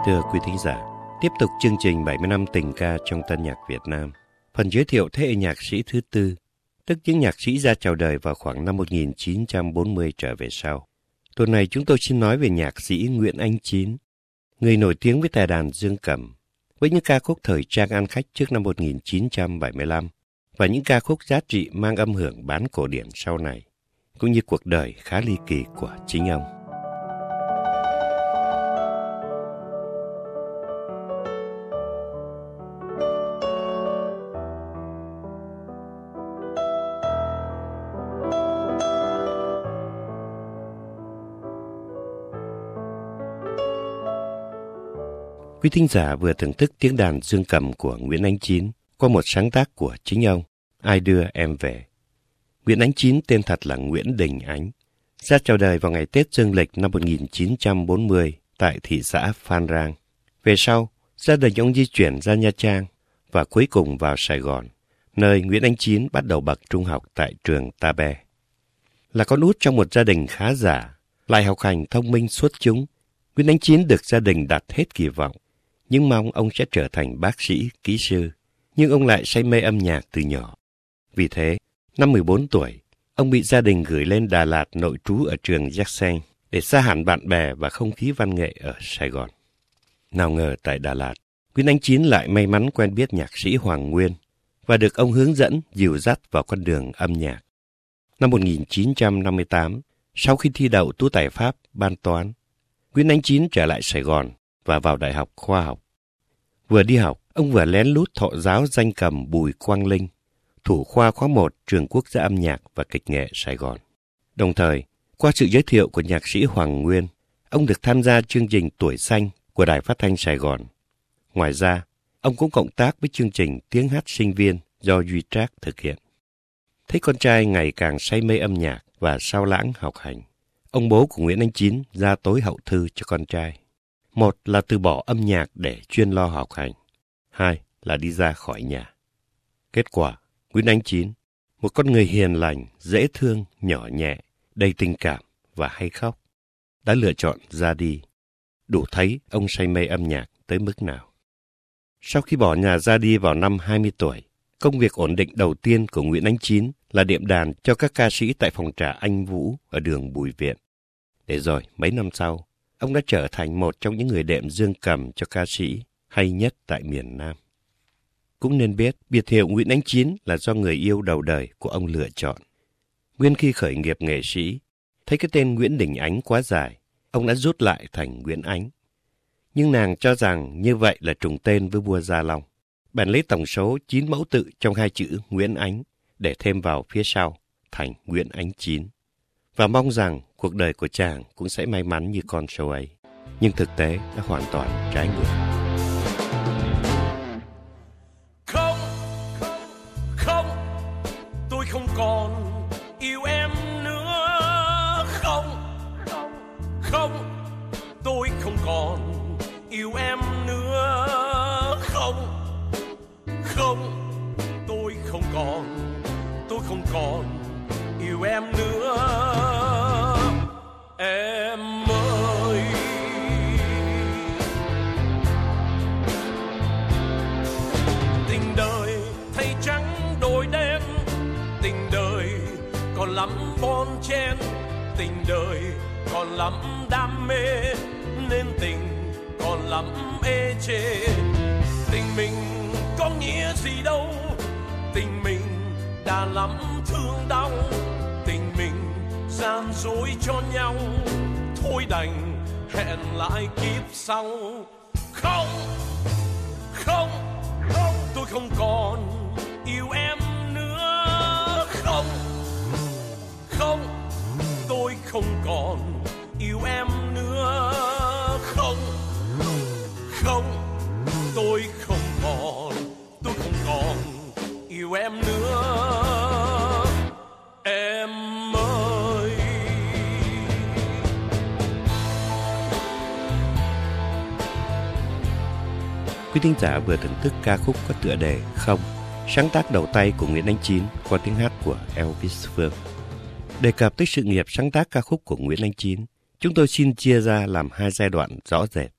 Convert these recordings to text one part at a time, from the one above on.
Thưa quý thính giả, tiếp tục chương trình 70 năm tình ca trong tân nhạc Việt Nam. Phần giới thiệu thế hệ nhạc sĩ thứ tư, tức những nhạc sĩ ra chào đời vào khoảng năm 1940 trở về sau. Tuần này chúng tôi xin nói về nhạc sĩ Nguyễn Ánh Chín, người nổi tiếng với tài đàn dương cầm, với những ca khúc thời trang ăn khách trước năm 1975 và những ca khúc giá trị mang âm hưởng bán cổ điển sau này, cũng như cuộc đời khá ly kỳ của chính ông. Quý thính giả vừa thưởng thức tiếng đàn dương cầm của Nguyễn Ánh Chín qua một sáng tác của chính ông, Ai đưa em về. Nguyễn Ánh Chín tên thật là Nguyễn Đình Ánh, ra chào đời vào ngày Tết Dương lịch năm 1940 tại thị xã Phan Rang. Về sau, gia đình ông di chuyển ra Nha Trang và cuối cùng vào Sài Gòn, nơi Nguyễn Ánh Chín bắt đầu bậc trung học tại trường Ta Be. Là con út trong một gia đình khá giả, lại học hành thông minh xuất chúng, Nguyễn Ánh Chín được gia đình đặt hết kỳ vọng, nhưng mong ông sẽ trở thành bác sĩ, kỹ sư. Nhưng ông lại say mê âm nhạc từ nhỏ. Vì thế, năm 14 tuổi, ông bị gia đình gửi lên Đà Lạt nội trú ở trường Jackson để xa hẳn bạn bè và không khí văn nghệ ở Sài Gòn. Nào ngờ tại Đà Lạt, Nguyễn Ánh Chín lại may mắn quen biết nhạc sĩ Hoàng Nguyên và được ông hướng dẫn, dìu dắt vào con đường âm nhạc. Năm 1958, sau khi thi đậu tú tài Pháp ban toán, Nguyễn Ánh Chín trở lại Sài Gòn và vào Đại học Khoa học. Vừa đi học, ông vừa lén lút thọ giáo danh cầm Bùi Quang Linh, thủ khoa khóa 1 Trường Quốc gia âm nhạc và kịch nghệ Sài Gòn. Đồng thời, qua sự giới thiệu của nhạc sĩ Hoàng Nguyên, ông được tham gia chương trình Tuổi Xanh của Đài Phát thanh Sài Gòn. Ngoài ra, ông cũng cộng tác với chương trình Tiếng hát sinh viên do Duy Trác thực hiện. Thấy con trai ngày càng say mê âm nhạc và sao lãng học hành, ông bố của Nguyễn Ánh Chín ra tối hậu thư cho con trai. Một là từ bỏ âm nhạc để chuyên lo học hành. Hai là đi ra khỏi nhà. Kết quả, Nguyễn Ánh Chín, một con người hiền lành, dễ thương, nhỏ nhẹ, đầy tình cảm và hay khóc, đã lựa chọn ra đi. Đủ thấy ông say mê âm nhạc tới mức nào. Sau khi bỏ nhà ra đi vào năm 20 tuổi, công việc ổn định đầu tiên của Nguyễn Ánh Chín là đệm đàn cho các ca sĩ tại phòng trà Anh Vũ ở đường Bùi Viện. Để rồi, mấy năm sau, ông đã trở thành một trong những người đệm dương cầm cho ca sĩ hay nhất tại miền Nam. Cũng nên biết, biệt hiệu Nguyễn Ánh Chín là do người yêu đầu đời của ông lựa chọn. Nguyên khi khởi nghiệp nghệ sĩ, thấy cái tên Nguyễn Đình Ánh quá dài, ông đã rút lại thành Nguyễn Ánh. Nhưng nàng cho rằng như vậy là trùng tên với vua Gia Long. Bèn lấy tổng số 9 mẫu tự trong hai chữ Nguyễn Ánh để thêm vào phía sau thành Nguyễn Ánh Chín. Và mong rằng cuộc đời của chàng cũng sẽ may mắn như con số ấy. Nhưng thực tế đã hoàn toàn trái ngược. Không, tôi không còn yêu em nữa. Không, tôi không còn yêu em nữa. Không, tôi không còn yêu em nữa. Em ơi, tình đời thay trắng đổi đen, tình đời còn lắm bon chen, tình đời còn lắm đam mê, nên tình còn lắm ê chê. Tình mình có nghĩa gì đâu, tình mình đã lắm thương đau, tình mình gian dối cho nhau, thôi đành hẹn lại kiếp sau. Không, tôi không còn yêu em nữa. Không, tôi không còn yêu em nữa. Không, tôi không còn yêu em nữa. Em ơi, Quý thính giả vừa thưởng thức ca khúc có tựa đề Không, sáng tác đầu tay của Nguyễn Ánh Chín qua tiếng hát của Elvis Phương. Đề cập tới sự nghiệp sáng tác ca khúc của Nguyễn Ánh Chín, chúng tôi xin chia ra làm hai giai đoạn rõ rệt.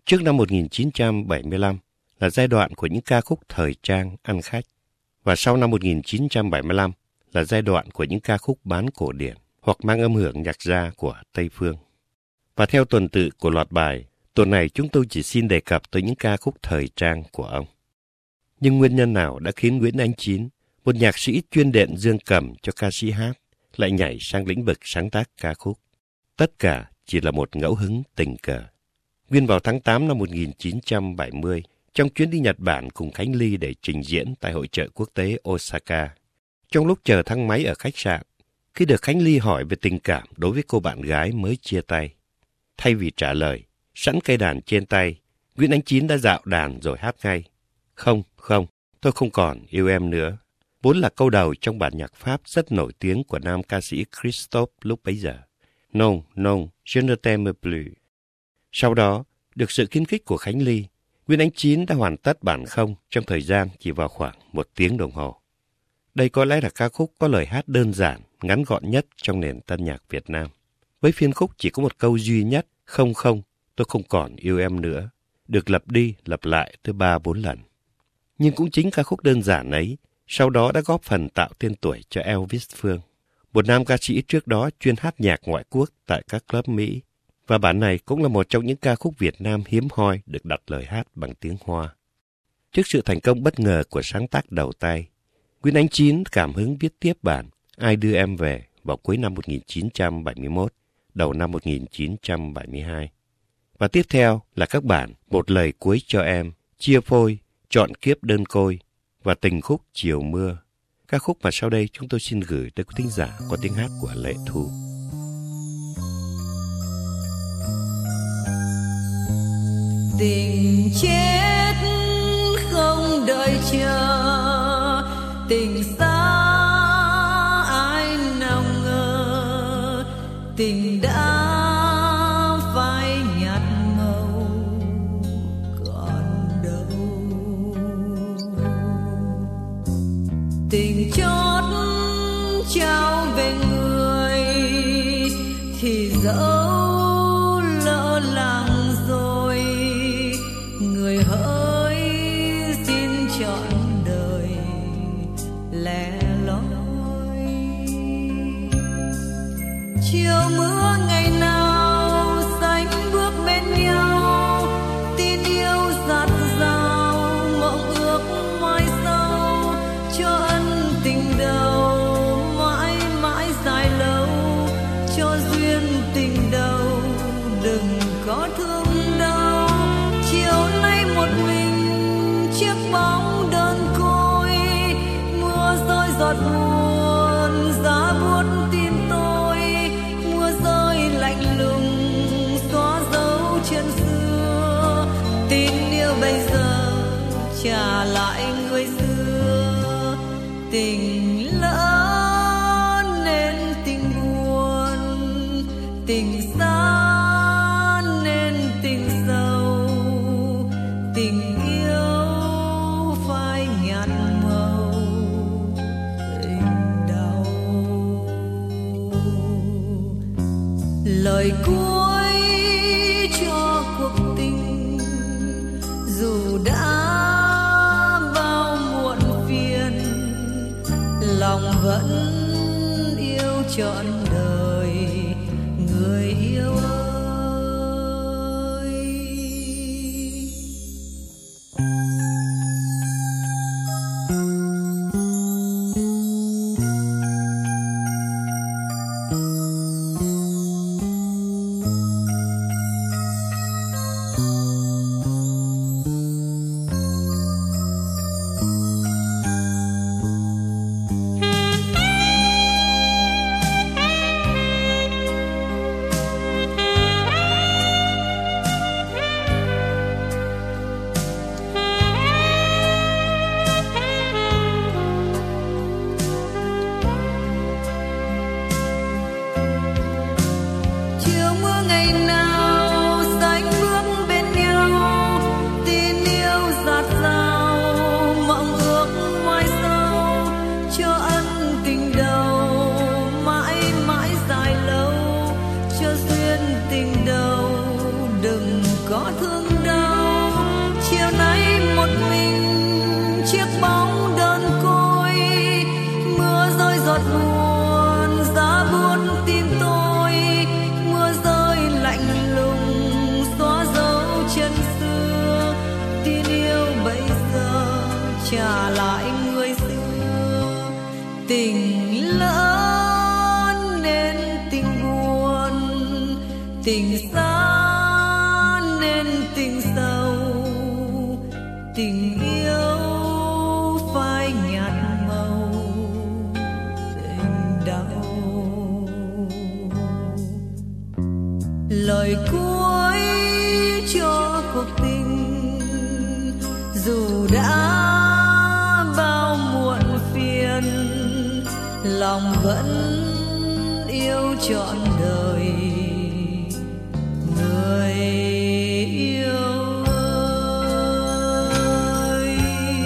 Trước năm 1975 là giai đoạn của những ca khúc thời trang ăn khách, và sau năm 1975 là giai đoạn của những ca khúc bán cổ điển hoặc mang âm hưởng nhạc gia của Tây Phương. Và theo tuần tự của loạt bài, tuần này chúng tôi chỉ xin đề cập tới những ca khúc thời trang của ông. Nhưng nguyên nhân nào đã khiến Nguyễn Ánh Chín, một nhạc sĩ chuyên đệm dương cầm cho ca sĩ hát, lại nhảy sang lĩnh vực sáng tác ca khúc? Tất cả chỉ là một ngẫu hứng tình cờ. Nguyên vào tháng 8 năm 1970, trong chuyến đi Nhật Bản cùng Khánh Ly để trình diễn tại hội chợ quốc tế Osaka. Trong lúc chờ thang máy ở khách sạn, khi được Khánh Ly hỏi về tình cảm đối với cô bạn gái mới chia tay, thay vì trả lời, sẵn cây đàn trên tay, Nguyễn Ánh Chín đã dạo đàn rồi hát ngay. Không, tôi không còn yêu em nữa. Vốn là câu đầu trong bản nhạc Pháp rất nổi tiếng của nam ca sĩ Christophe lúc bấy giờ. Non, je ne t'aime plus. Sau đó, được sự khuyến khích của Khánh Ly, Nguyễn Ánh Chín đã hoàn tất bản không trong thời gian chỉ vào khoảng 1 tiếng đồng hồ. Đây có lẽ là ca khúc có lời hát đơn giản, ngắn gọn nhất trong nền tân nhạc Việt Nam. Với phiên khúc chỉ có một câu duy nhất, không, tôi không còn yêu em nữa, được lặp đi lặp lại tới 3-4 lần. Nhưng cũng chính ca khúc đơn giản ấy, sau đó đã góp phần tạo tên tuổi cho Elvis Phương, một nam ca sĩ trước đó chuyên hát nhạc ngoại quốc tại các club Mỹ. Và bản này cũng là một trong những ca khúc Việt Nam hiếm hoi được đặt lời hát bằng tiếng Hoa. Trước sự thành công bất ngờ của sáng tác đầu tay, Nguyễn Ánh Chín cảm hứng viết tiếp bản Ai đưa em về vào cuối năm 1971, đầu năm 1972. Và tiếp theo là các bản Một lời cuối cho em, Chia phôi, Chọn kiếp đơn côi và Tình khúc chiều mưa. Ca khúc mà sau đây chúng tôi xin gửi tới quý thính giả có tiếng hát của Lệ Thu. Tình chết không đợi chờ, tình xa ai nào ngờ, tình đã phai nhạt màu còn đâu. Tình chót trao về người thì dẫu lỡ làng rồi, người hỡi xin trọn đời lẻ loi. Chiều mưa ngày nào sánh bước bên nhau, tin yêu dạt dào mộng ước mai sau, cho ân tình đầu mãi mãi dài lâu, cho duyên tình đầu đừng có thương đau. Chiều nay một mình chiếc bóng đơn côi, mưa rơi giọt buồn giá buốt tim tôi, mưa rơi lạnh lùng xóa dấu chân xưa, tin yêu bây giờ trả lại người xưa. Tình lỡ nên tình buồn, tình xa nên tình sâu, tình yêu phai nhạt màu tình đau. Lời cuối cho cuộc tình dù đã bao muộn phiền, lòng vẫn yêu trọn đời người yêu ơi. trả lại người xưa. Tình lỡ nên tình buồn, tình xa nên tình sâu, tình yêu phai nhạt màu, tình đau. Lời cuối cho cuộc tình, dù đã bao muộn phiền, lòng vẫn yêu trọn đời người yêu ơi.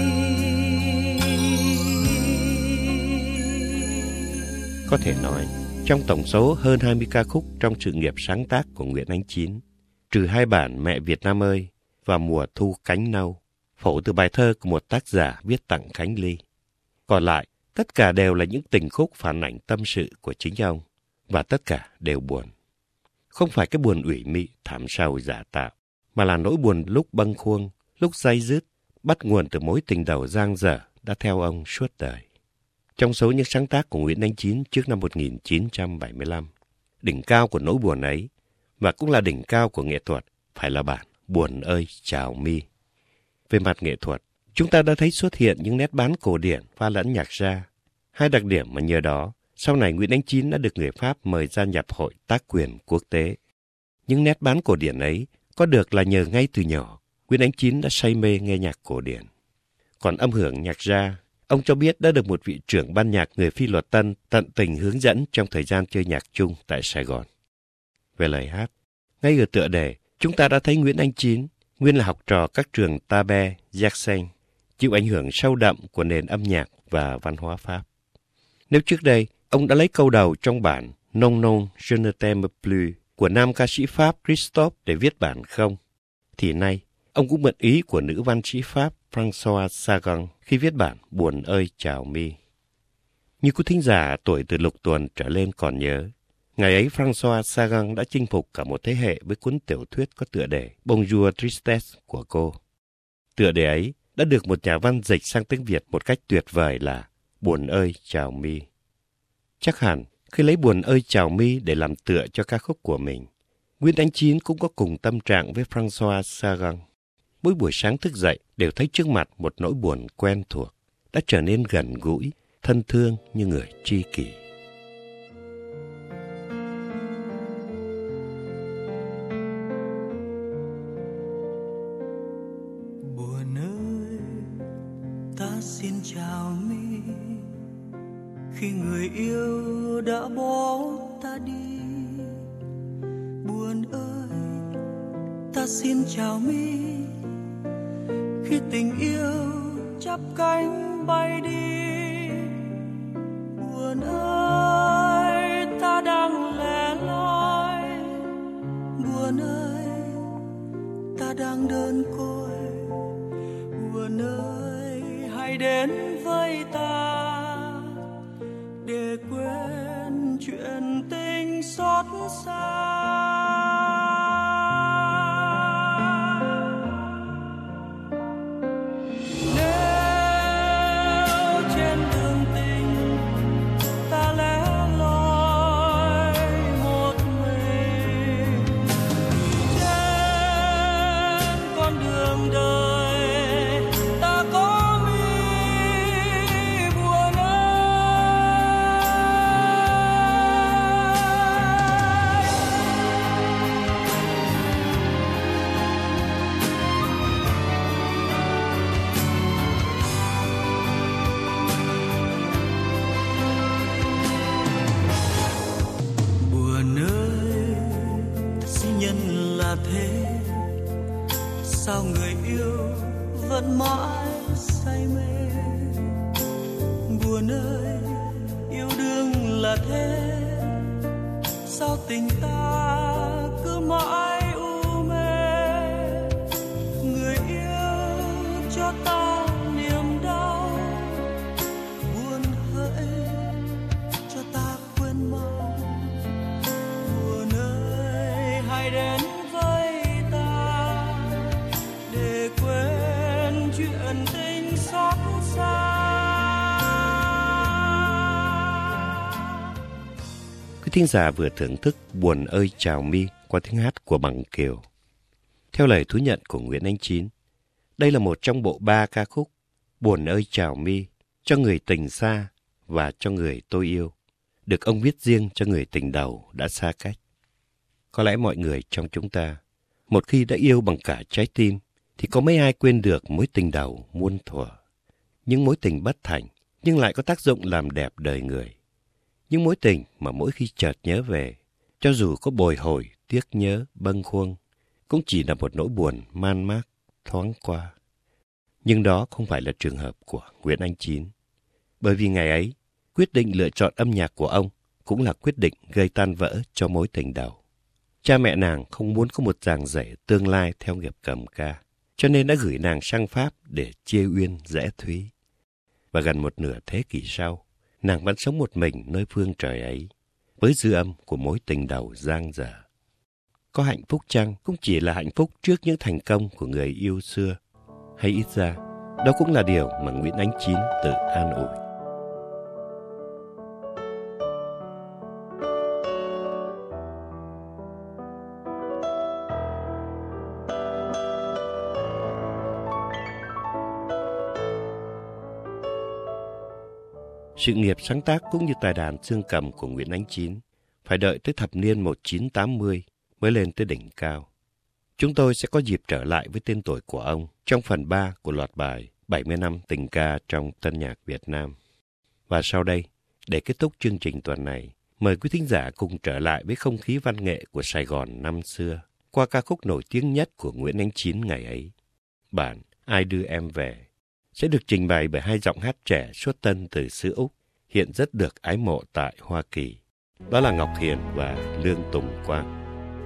Có thể nói, trong tổng số hơn 20 ca khúc trong sự nghiệp sáng tác của Nguyễn Ánh Chín, trừ hai bản Mẹ Việt Nam ơi và Mùa thu cánh nâu, phổ từ bài thơ của một tác giả viết tặng Khánh Ly, còn lại tất cả đều là những tình khúc phản ảnh tâm sự của chính ông, và tất cả đều buồn. Không phải cái buồn ủy mị thảm sầu giả tạo, mà là nỗi buồn lúc bâng khuâng, lúc day dứt, bắt nguồn từ mối tình đầu dang dở đã theo ông suốt đời. Trong số những sáng tác của Nguyễn Ánh Chín trước năm 1975, đỉnh cao của nỗi buồn ấy, và cũng là đỉnh cao của nghệ thuật, phải là bản Buồn ơi chào mi. Về mặt nghệ thuật, chúng ta đã thấy xuất hiện những nét bán cổ điển pha lẫn nhạc gia, hai đặc điểm mà nhờ đó, sau này Nguyễn Ánh Chín đã được người Pháp mời gia nhập Hội Tác quyền Quốc tế. Những nét bán cổ điển ấy có được là nhờ ngay từ nhỏ, Nguyễn Ánh Chín đã say mê nghe nhạc cổ điển. Còn âm hưởng nhạc gia, ông cho biết đã được một vị trưởng ban nhạc người Phi Luật Tân tận tình hướng dẫn trong thời gian chơi nhạc chung tại Sài Gòn. Về lời hát, ngay ở tựa đề, chúng ta đã thấy Nguyễn Ánh Chín, nguyên là học trò các trường Tabe, Jackson, chịu ảnh hưởng sâu đậm của nền âm nhạc và văn hóa Pháp. Nếu trước đây, ông đã lấy câu đầu trong bản Non non je ne t'aime plus của nam ca sĩ Pháp Christophe để viết bản không, thì nay, ông cũng mượn ý của nữ văn sĩ Pháp François Sagan khi viết bản Buồn ơi chào mi. Như quý thính giả tuổi từ lục tuần trở lên còn nhớ, ngày ấy François Sagan đã chinh phục cả một thế hệ với cuốn tiểu thuyết có tựa đề Bonjour Tristesse của cô. Tựa đề ấy đã được một nhà văn dịch sang tiếng Việt một cách tuyệt vời là Buồn ơi chào mi. Chắc hẳn khi lấy Buồn ơi chào mi để làm tựa cho ca khúc của mình, Nguyễn Ánh Chín cũng có cùng tâm trạng với François Sagan. Mỗi buổi sáng thức dậy đều thấy trước mặt một nỗi buồn quen thuộc, đã trở nên gần gũi, thân thương như người tri kỷ. Buồn ơi, ta xin chào mi, khi người yêu đã bỏ ta đi. Buồn ơi, ta xin chào mi, khi tình yêu chắp cánh bay đi. Buồn ơi, ta đang lẻ loi. Buồn ơi, ta đang đơn côi. Buồn ơi, hãy đến với ta để quên chuyện tình xót xa. Thế sao người yêu vẫn mãi say mê. Buồn ơi, yêu đương là thế, sao tình ta cứ mãi u mê. Người yêu cho ta niềm đau, buồn hỡi cho ta quên mau. Buồn ơi, hãy đến chuyện tình xót xa. Quý thính giả vừa thưởng thức Buồn ơi chào mi qua tiếng hát của Bằng Kiều. Theo lời thú nhận của Nguyễn Ánh Chín, đây là một trong bộ 3 ca khúc Buồn ơi chào mi, Cho người tình xa và Cho người tôi yêu, được ông viết riêng cho người tình đầu đã xa cách. Có lẽ mọi người trong chúng ta, một khi đã yêu bằng cả trái tim, thì có mấy ai quên được mối tình đầu muôn thuở. Những mối tình bất thành, nhưng lại có tác dụng làm đẹp đời người. Những mối tình mà mỗi khi chợt nhớ về, cho dù có bồi hồi, tiếc nhớ, bâng khuâng, cũng chỉ là một nỗi buồn man mác, thoáng qua. Nhưng đó không phải là trường hợp của Nguyễn Ánh Chín. Bởi vì ngày ấy, quyết định lựa chọn âm nhạc của ông cũng là quyết định gây tan vỡ cho mối tình đầu. Cha mẹ nàng không muốn có một dàng rể tương lai theo nghiệp cầm ca, cho nên đã gửi nàng sang Pháp để chia uyên rẽ thúy. Và gần một nửa thế kỷ sau, nàng vẫn sống một mình nơi phương trời ấy, với dư âm của mối tình đầu giang dở. Có hạnh phúc chăng cũng chỉ là hạnh phúc trước những thành công của người yêu xưa, hay ít ra, đó cũng là điều mà Nguyễn Ánh Chín tự an ủi. Sự nghiệp sáng tác cũng như tài đàn dương cầm của Nguyễn Ánh Chín phải đợi tới thập niên 1980 mới lên tới đỉnh cao. Chúng tôi sẽ có dịp trở lại với tên tuổi của ông trong phần 3 của loạt bài 70 năm tình ca trong tân nhạc Việt Nam. Và sau đây, để kết thúc chương trình tuần này, mời quý thính giả cùng trở lại với không khí văn nghệ của Sài Gòn năm xưa qua ca khúc nổi tiếng nhất của Nguyễn Ánh Chín ngày ấy. Bản Ai đưa em về sẽ được trình bày bởi hai giọng hát trẻ xuất tân từ xứ Úc, hiện rất được ái mộ tại Hoa Kỳ. Đó là Ngọc Hiền và Lương Tùng Quang.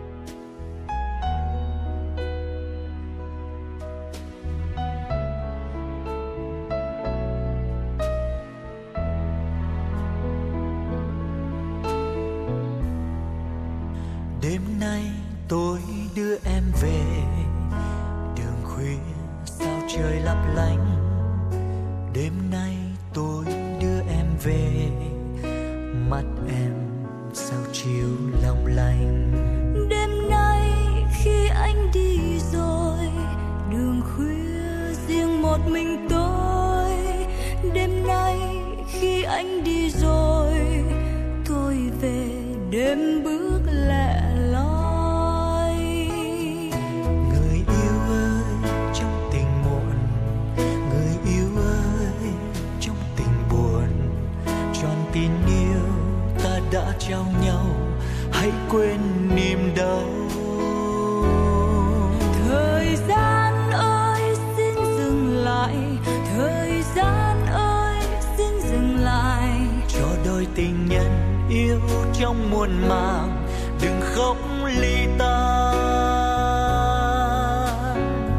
Đêm nay tôi đưa em về, đường khuya sao trời lấp lánh. Đêm nay tôi đưa em về, mắt em sao chiều long lanh. Đêm nay khi anh đi rồi, đường khuya riêng một mình tôi. Đêm nay khi anh đi rồi, tôi về đêm bước lẻ loi. Người yêu ơi trong tình muộn, người yêu ơi trong tình buồn, tròn tin yêu ta đã trao nhau, hãy quên niềm đau. Thời gian ơi xin dừng lại, thời gian ơi xin dừng lại, cho đôi tình nhân yêu trong muôn màng, đừng khóc ly tan.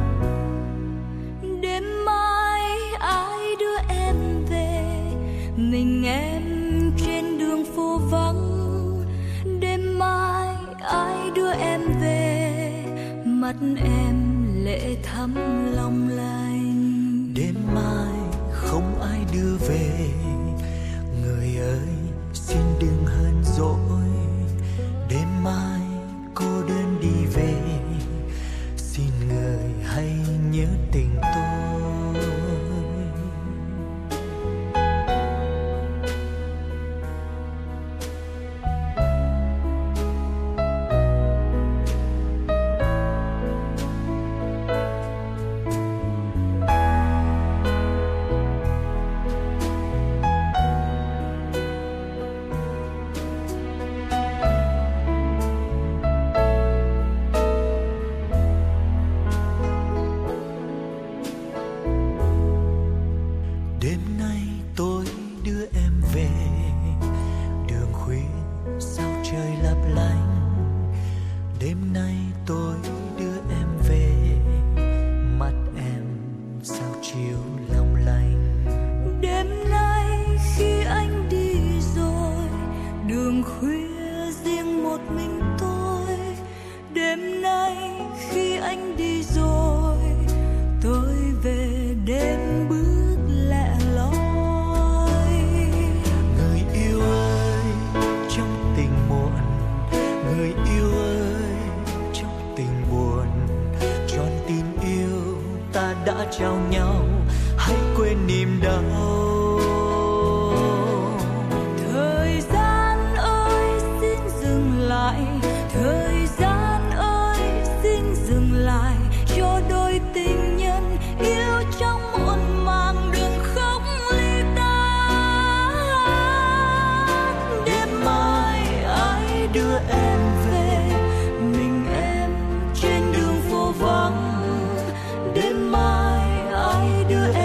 Đêm mai ai đưa em về, mình em trên đường phố vắng. Đêm mai ai đưa em về, mắt em lệ thắm long lanh. Đêm mai không ai đưa về, người ơi xin đừng hờn dỗi. Đêm mai cô đơn đi về, xin người hãy nhớ tình tôi. Đêm nay tôi đưa em về, đường khuya sao trời lấp lánh. Đêm nay tôi đưa em về, mắt em sao chiều long lanh. Đêm nay khi anh đi rồi, đường khuya riêng một mình tôi. Đêm nay khi anh đi rồi, tôi về đêm bước lẻ đưa